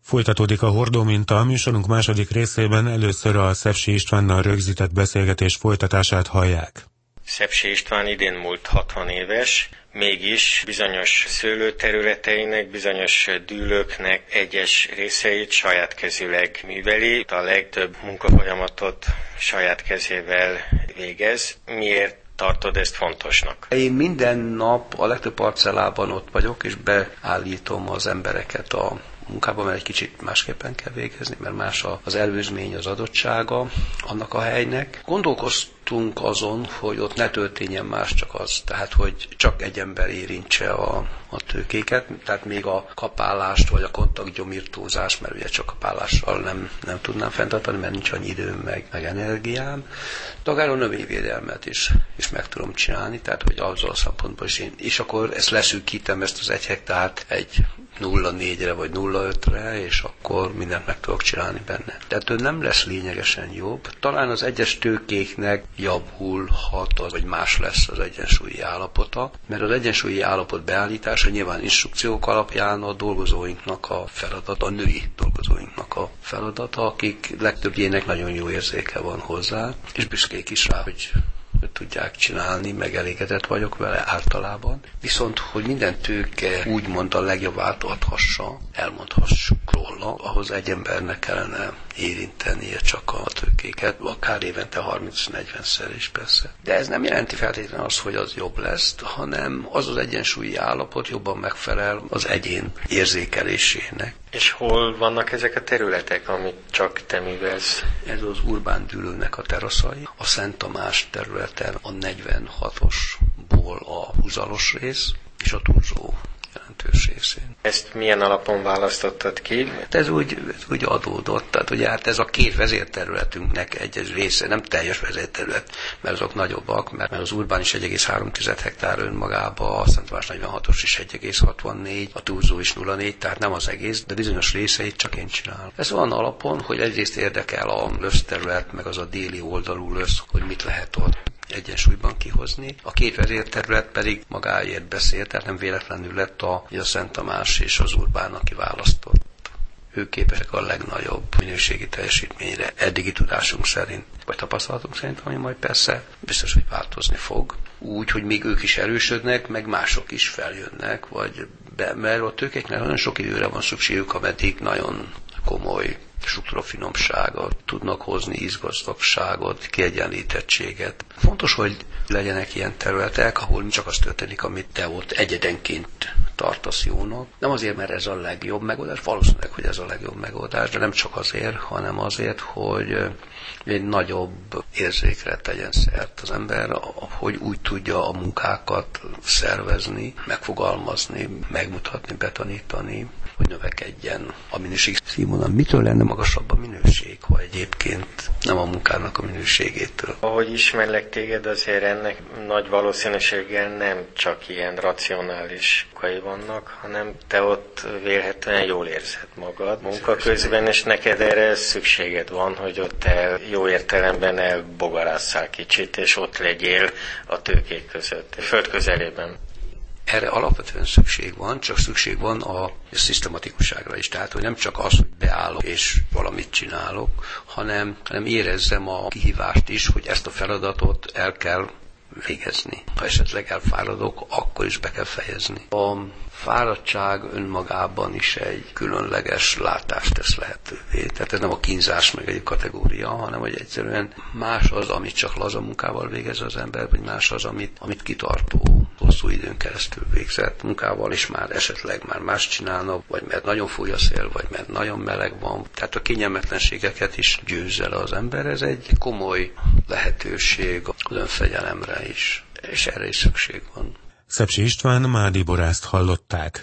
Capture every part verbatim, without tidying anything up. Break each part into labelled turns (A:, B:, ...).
A: Folytatódik a Hordó minta. A műsorunk második részében először a Szepsi Istvánnal rögzített beszélgetés folytatását hallják.
B: Szepsi István idén múlt hatvan éves, mégis bizonyos szőlőterületeinek, bizonyos dűlőknek egyes részeit saját kezűleg műveli, a legtöbb munkafolyamatot saját kezével végez. Miért tartod ezt fontosnak?
C: Én minden nap a legtöbb parcellában ott vagyok, és beállítom az embereket a munkában, mert egy kicsit másképpen kell végezni, mert más az előzmény, az adottsága annak a helynek. Gondolkoztunk azon, hogy ott ne történjen más, csak az, tehát hogy csak egy ember érintse a, a tőkéket, tehát még a kapálást, vagy a kontaktgyomírtózást, mert ugye csak kapálással nem, nem tudnám fenntartani, mert nincs annyi időm, meg, meg energiám. De akár a növényvédelmet is, is meg tudom csinálni, tehát hogy azzal a szempontból is én, és akkor ezt leszűkítem, ezt az egy hektárt egy nulla négyre vagy nulla ötre, és akkor mindent meg tudok csinálni benne. Tehát ő nem lesz lényegesen jobb. Talán az egyes tőkéknek javulhat, vagy más lesz az egyensúlyi állapota, mert az egyensúlyi állapot beállítása nyilván instrukciók alapján a dolgozóinknak a feladata, a női dolgozóinknak a feladata, akik legtöbbjének nagyon jó érzéke van hozzá, és büszkék is rá, hogy tudják csinálni, meg elégedett vagyok vele általában. Viszont, hogy minden tőke úgymond a legjobbát adhassa, elmondhassuk róla, ahhoz egy embernek kellene érintenie csak a tőkéket, akár évente harminc-negyvenszer is persze. De ez nem jelenti feltétlenül azt, hogy az jobb lesz, hanem az az egyensúlyi állapot jobban megfelel az egyén érzékelésének.
B: És hol vannak ezek a területek, amit csak te művelsz?
C: Ez az Urbán Dűlőnek a teraszai, a Szent Tamás területen a negyvenhatosból a húzalos rész, és a túlzó jelentős részén.
B: Ezt milyen alapon választottad ki?
C: Ez úgy, ez úgy adódott, tehát ugye hát ez a két vezérterületünknek egy része, nem teljes vezérterület, mert azok nagyobbak, mert az Urbán is egy egész három hektár önmagában, a Szent Tamás negyvenhatos is egy egész hatvannégy, a túlzó is nulla négy, tehát nem az egész, de bizonyos részeit csak én csinálom. Ez van alapon, hogy egyrészt érdekel a löszterület, meg az a déli oldalú lösz, hogy mit lehet ott egyensúlyban kihozni. A két vezérterület pedig magáért beszél, tehát nem véletlenül lett a, a Szent Tamás és az Urbán, aki választott. Ők képesek a legnagyobb minőségi teljesítményre, eddigi tudásunk szerint, vagy tapasztalatunk szerint, ami majd persze biztos, hogy változni fog. Úgy, hogy még ők is erősödnek, meg mások is feljönnek, vagy be, mert a tőkéknek nagyon sok időre van szükségük, ameddig nagyon komoly struktúrafinomságot tudnak hozni, izgazdagságot, kiegyenlítettséget. Fontos, hogy legyenek ilyen területek, ahol csak az történik, amit te ott egyedenként tartasz jónak. Nem azért, mert ez a legjobb megoldás, valószínűleg, hogy ez a legjobb megoldás, de nem csak azért, hanem azért, hogy egy nagyobb érzékre tegyen szert az ember, hogy úgy tudja a munkákat szervezni, megfogalmazni, megmutatni, betanítani, hogy növekedjen a minőség színvonal. Mitől lenne magasabb a minőség, ha egyébként nem a munkának a minőségétől?
B: Ahogy ismerlek téged, azért ennek nagy valószínűséggel nem csak ilyen racionális okai vannak, hanem te ott vélhetően jól érzed magad munka közben, és neked erre szükséged van, hogy ott el, jó értelemben elbogarásszál kicsit, és ott legyél a tőkék között, a föld közelében.
C: Erre alapvetően szükség van, csak szükség van a szisztematikusságra is. Tehát, hogy nem csak az, hogy beállok és valamit csinálok, hanem, hanem érezzem a kihívást is, hogy ezt a feladatot el kell végezni. Ha esetleg elfáradok, akkor is be kell fejezni. A fáradtság önmagában is egy különleges látást tesz lehetővé. Tehát ez nem a kínzás meg egy kategória, hanem hogy egyszerűen más az, amit csak laza munkával végez az ember, vagy más az, amit, amit kitartó, hosszú időn keresztül végzett munkával, és már esetleg már más csinálnak, vagy mert nagyon fúj a szél, vagy mert nagyon meleg van. Tehát a kényelmetlenségeket is győzze le az ember. Ez egy komoly lehetőség az önfegyelemre is, és erre is szükség van.
A: Szepsi István Mádi Borászt hallották.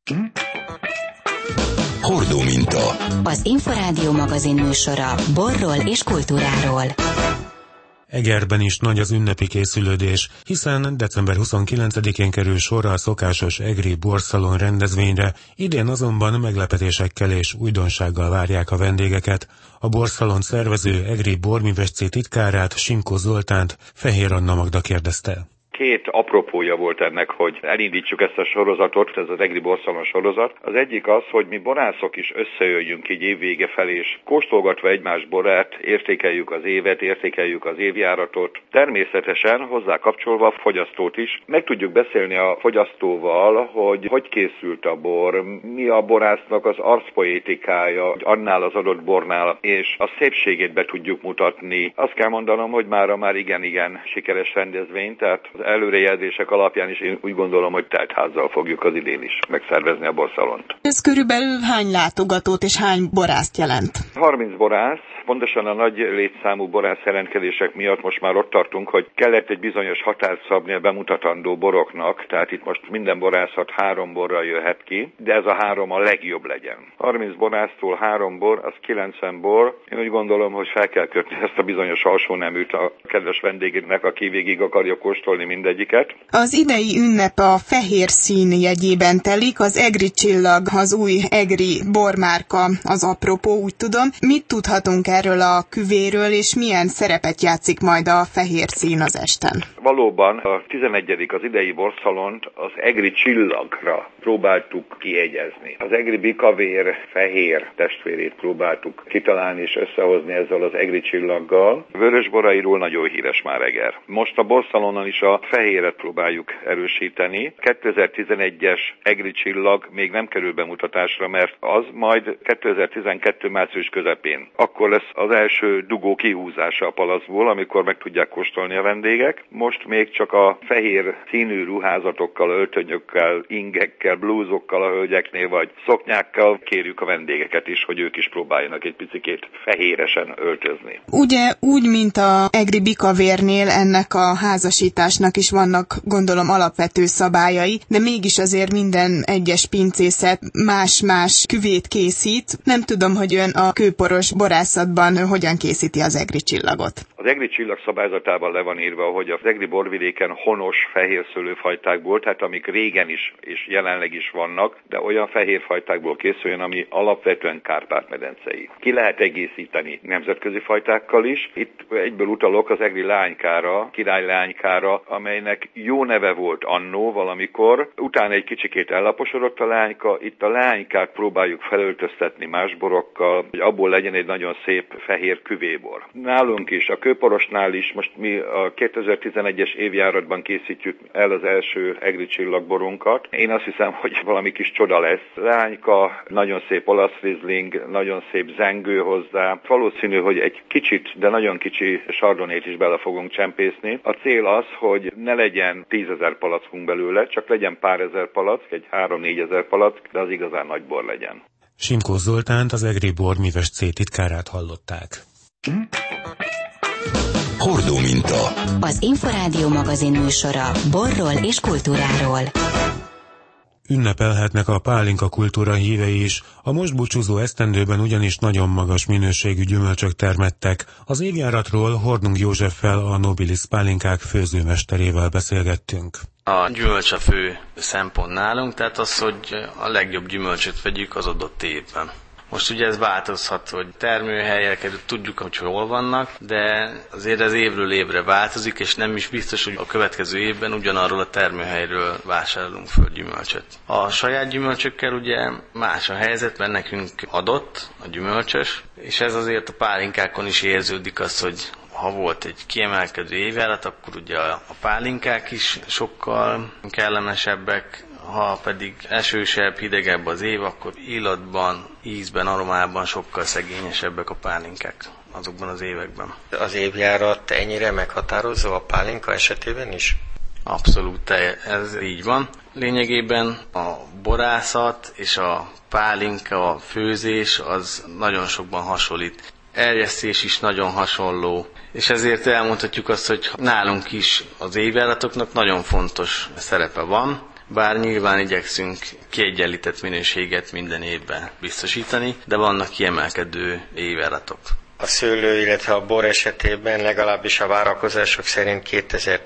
D: Hordó minta.
E: Az Inforádió magazin műsora borról és kultúráról.
A: Egerben is nagy az ünnepi készülődés, hiszen december huszonkilencedikén kerül sorra a szokásos egri borszalon rendezvényre, idén azonban meglepetésekkel és újdonsággal várják a vendégeket. A borszalon szervező egri borművesszé titkárát, Simko Zoltánt Fehér Anna Magda kérdezte.
D: két apropója volt ennek, hogy elindítsuk ezt a sorozatot, ez az egri borszalon sorozat. Az egyik az, hogy mi borászok is összejöjjünk így évvége felé, és kóstolgatva egymás borát, értékeljük az évet, értékeljük az évjáratot. Természetesen hozzá kapcsolva a fogyasztót is. Meg tudjuk beszélni a fogyasztóval, hogy hogy készült a bor, mi a borásznak az arcpoétikája annál az adott bornál, és a szépségét be tudjuk mutatni. Azt kell mondanom, hogy mára már igen-igen sikeres rendezvény, tehát az előrejelzések alapján is én úgy gondolom, hogy teltházzal fogjuk az idén is megszervezni a borszalont.
F: Ez körülbelül hány látogatót és hány borászt jelent?
D: harminc borász. Pontosan a nagy létszámú borász jelentkezések miatt most már ott tartunk, hogy kellett egy bizonyos határt szabni a bemutatandó boroknak, tehát itt most minden borászat három borral jöhet ki, de ez a három a legjobb legyen. harminc borásztól három bor, az kilencven bor. Én úgy gondolom, hogy fel kell kötni ezt a bizonyos alsóneműt a kedves vendégnek, aki végig akarja kóstolni mindegyiket.
F: Az idei ünnep a fehér szín jegyében telik, az egri csillag, az új egri bormárka az apropó, úgy tudom. Mit tudhatunk erről a küvéről, és milyen szerepet játszik majd a fehér szín az esten?
D: Valóban a tizenegyedik az idei borszalont az egri csillagra próbáltuk kiegyezni. Az egri bikavér fehér testvérét próbáltuk kitalálni és összehozni ezzel az egri csillaggal. Vörösborairól nagyon híres már Eger. Most a borszalonon is a fehéret próbáljuk erősíteni. kétezer-tizenegyes egri csillag még nem kerül bemutatásra, mert az majd kétezer-tizenkettő március közepén. Akkor lesz az első dugó kihúzása a palacból, amikor meg tudják kóstolni a vendégek. Most még csak a fehér színű ruházatokkal, öltönyökkel, ingekkel, blúzokkal a hölgyeknél, vagy szoknyákkal kérjük a vendégeket is, hogy ők is próbáljanak egy picikét fehéresen öltözni.
F: Ugye úgy, mint a egri bikavérnél, ennek a házasításnak is vannak, gondolom, alapvető szabályai, de mégis azért minden egyes pincészet más-más küvét készít. Nem tudom, hogy ön a kőporos borászatban hogyan készíti az egri csillagot.
D: Az egri csillag szabályzatában le van írva, hogy az egri borvidéken honos fehér szőlőfajtákból, tehát amik régen is és jelenleg is vannak, de olyan fehérfajtákból készüljön, ami alapvetően Kárpát-medencei. Ki lehet egészíteni nemzetközi fajtákkal is. Itt egyből utalok az egri leánykára, király leánykára, amelynek jó neve volt annó valamikor, utána egy kicsikét ellaposodott a leányka, itt a leánykát próbáljuk felöltöztetni más borokkal, hogy abból legyen egy nagyon szép fehér küvébor. Nálunk is, a kőporosnál is, most mi a kétezer-tizenegyes évjáratban készítjük el az első egri csillagborunkat. Én azt hiszem, hogy valami kis csoda lesz. Leányka, nagyon szép olasz rizling, nagyon szép zengő hozzá. Valószínű, hogy egy kicsit, de nagyon kicsi sardonét is bele fogunk csempészni. A cél az, hogy ne legyen tízezer palackunk belőle, csak legyen pár ezer palack, egy három-négyezer palack, de az igazán nagy bor legyen.
A: Simkó Zoltánt, az Egri Bor Műves C titkárát hallották.
G: Hordó minta.
E: Az Inforádió magazin műsora borról és kultúráról.
A: Ünnepelhetnek a pálinka kultúra hívei is, a most búcsúzó esztendőben ugyanis nagyon magas minőségű gyümölcsök termettek. Az évjáratról Hornung Józseffel, a Nobilis pálinkák főzőmesterével beszélgettünk.
H: A gyümölcs a fő szempont nálunk, tehát az, hogy a legjobb gyümölcsöt vegyük az adott évben. Most ugye ez változhat, hogy termőhelyeket tudjuk, hogy hol vannak, de azért ez évről évre változik, és nem is biztos, hogy a következő évben ugyanarról a termőhelyről vásárolunk föl gyümölcsöt. A saját gyümölcsökkel ugye más a helyzet, mert nekünk adott a gyümölcsös, és ez azért a pálinkákon is érződik az, hogy ha volt egy kiemelkedő évjárat, akkor ugye a pálinkák is sokkal kellemesebbek, ha pedig esősebb, hidegebb az év, akkor illatban, ízben, aromában sokkal szegényesebbek a pálinkák azokban az években.
B: Az évjárat ennyire meghatározó a pálinka esetében is?
H: Abszolút, ez így van. Lényegében a borászat és a pálinka, a főzés az nagyon sokban hasonlít. Erjesztés is nagyon hasonló, és ezért elmondhatjuk azt, hogy nálunk is az évjáratoknak nagyon fontos szerepe van, bár nyilván igyekszünk kiegyenlített minőséget minden évben biztosítani, de vannak kiemelkedő évjáratok.
B: A szőlő, illetve a bor esetében legalábbis a várakozások szerint kétezer-tíz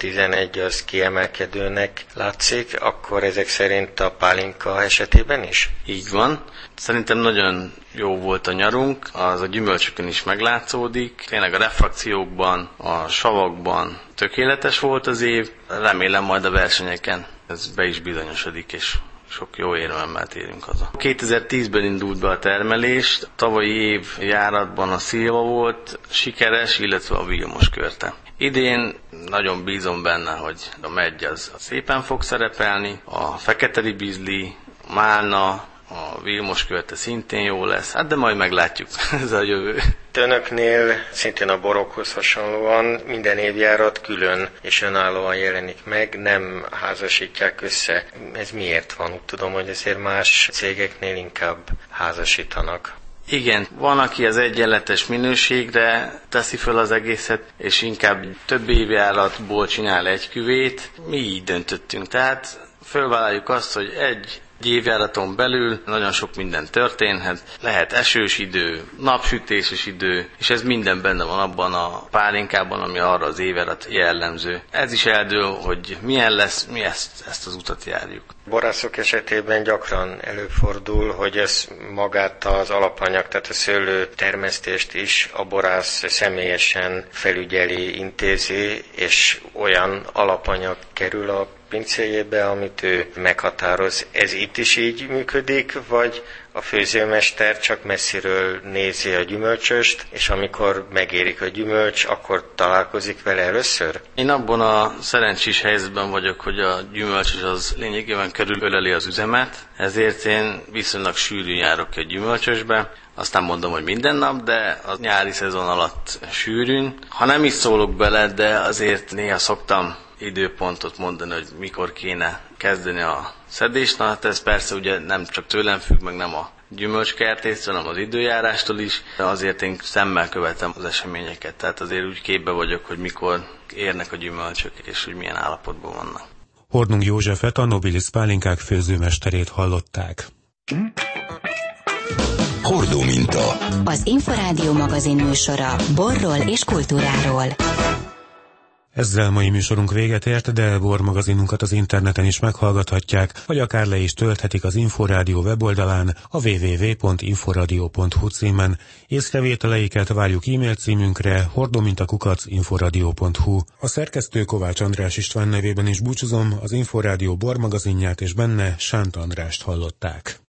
B: tizenegy az kiemelkedőnek látszik, akkor ezek szerint a pálinka esetében is?
H: Így van. Szerintem nagyon jó volt a nyarunk, az a gyümölcsökön is meglátszódik. Tényleg a refrakciókban, a savakban tökéletes volt az év. Remélem majd a versenyeken ez be is bizonyosodik, és sok jó érvemmel térünk haza. kétezer-tízben indult be a termelés, a tavalyi év járatban a szilva volt sikeres, illetve a vilmos körte. Idén nagyon bízom benne, hogy a megy az szépen fog szerepelni, a fekete ribizli, a málna, a vilmos körte szintén jó lesz, hát de majd meglátjuk, ez a jövő.
B: Önöknél szintén a borokhoz hasonlóan minden évjárat külön és önállóan jelenik meg, nem házasítják össze. Ez miért van? Úgy tudom, hogy ezért más cégeknél inkább házasítanak.
H: Igen, van, aki az egyenletes minőségre teszi föl az egészet, és inkább több évjáratból csinál egy küvét. Mi így döntöttünk, tehát fölvállaljuk azt, hogy egy évjáraton belül nagyon sok minden történhet. Lehet esős idő, napsütéses idő, és ez minden benne van abban a pálinkában, ami arra az évjárat jellemző. Ez is eldől, hogy milyen lesz, mi ezt, ezt az utat járjuk.
B: Borászok esetében gyakran előfordul, hogy ez magát az alapanyag, tehát a szőlő termesztést is a borász személyesen felügyeli, intézi, és olyan alapanyag kerül a pincéjébe, amit ő meghatároz. Ez itt is így működik, vagy a főzőmester csak messziről nézi a gyümölcsöst, és amikor megérik a gyümölcs, akkor találkozik vele először?
H: Én abban a szerencsés helyzetben vagyok, hogy a gyümölcsös az lényegében körülöleli az üzemet, ezért én viszonylag sűrűn járok ki a gyümölcsösbe. Azt nem mondom, hogy minden nap, de a nyári szezon alatt sűrűn. Ha nem is szólok bele, de azért néha szoktam időpontot mondani, hogy mikor kéne kezdeni a szedést. Na, hát ez persze ugye nem csak tőlem függ, meg nem a gyümölcskertésztől, hanem az időjárástól is, de azért én szemmel követem az eseményeket, tehát azért úgy képbe vagyok, hogy mikor érnek a gyümölcsök, és hogy milyen állapotban vannak.
A: Hornung Józsefet, a Nobilis pálinkák főzőmesterét hallották.
E: Hordó minta. Az Inforádió magazin műsora borról és kultúráról.
A: Ezzel mai műsorunk véget ért, de bormagazinunkat az interneten is meghallgathatják, vagy akár le is tölthetik az Inforádió weboldalán, a double-u double-u double-u pont inforadio pont hu címen. Észrevételeiket várjuk e-mail címünkre hordomintakukac inforadio pont hu. A szerkesztő Kovács András István nevében is búcsúzom, az Inforádió bormagazinját és benne Sánt Andrást hallották.